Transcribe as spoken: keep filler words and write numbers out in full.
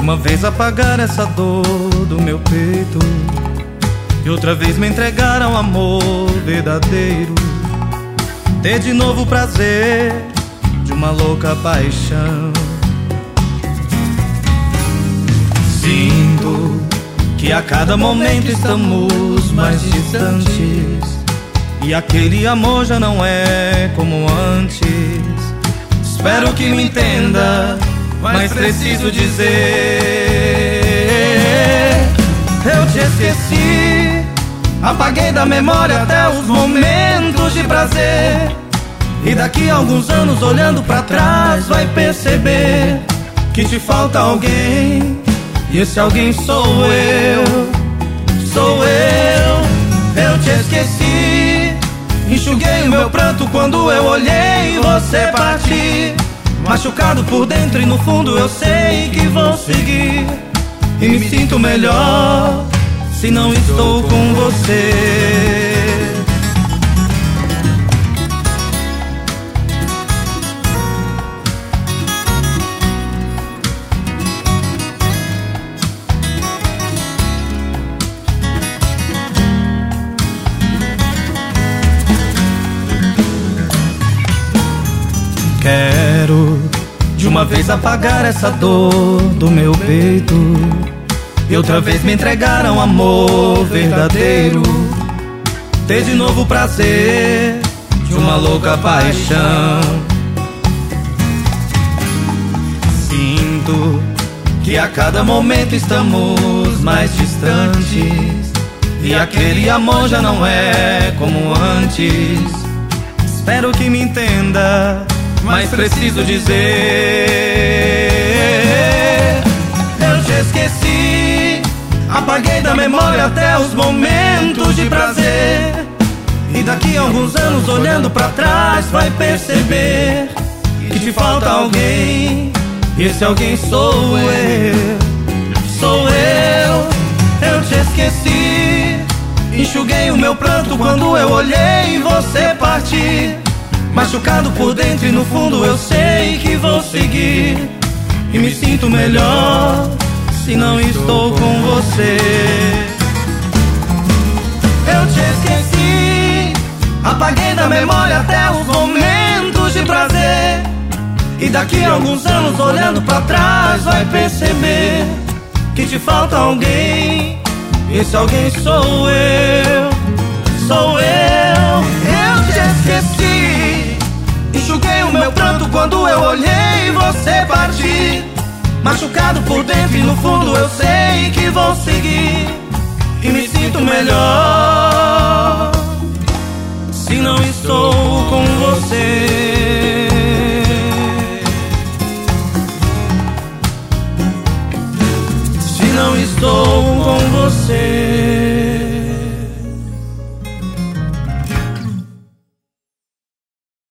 uma vez apagar essa dor do meu peito e outra vez me entregar ao amor verdadeiro. Ter de novo o prazer de uma louca paixão. Sinto que a cada momento estamos mais distantes e aquele amor já não é como antes. Espero que me entenda, mas preciso dizer: eu te esqueci, apaguei da memória até os momentos de prazer. E daqui a alguns anos, olhando pra trás, vai perceber que te falta alguém, e esse alguém sou eu, sou eu. Eu te esqueci, enxuguei o meu pranto quando eu olhei você partir. Machucado por dentro e no fundo eu sei que vou seguir, e me sinto melhor se não estou com você. Quero de uma vez apagar essa dor do meu peito e outra vez me entregar a um amor verdadeiro. Ter de novo o prazer de uma louca paixão. Sinto que a cada momento estamos mais distantes e aquele amor já não é como antes. Espero que me entenda, mas preciso dizer: eu te esqueci, apaguei da memória até os momentos de prazer. E daqui a alguns anos, olhando pra trás, vai perceber que te falta alguém, e esse alguém sou eu, sou eu. Eu te esqueci, enxuguei o meu pranto quando eu olhei você partir. Machucado por dentro e no fundo eu sei que vou seguir, e me sinto melhor se não estou com você. Eu te esqueci, apaguei da memória até os momentos de prazer. E daqui a alguns anos, olhando pra trás, vai perceber que te falta alguém, e esse alguém sou eu, sou eu. Eu te esqueci, enxuguei o meu pranto quando eu olhei você partir. Machucado por dentro e no fundo eu sei que vou seguir, e me sinto melhor se não estou com você.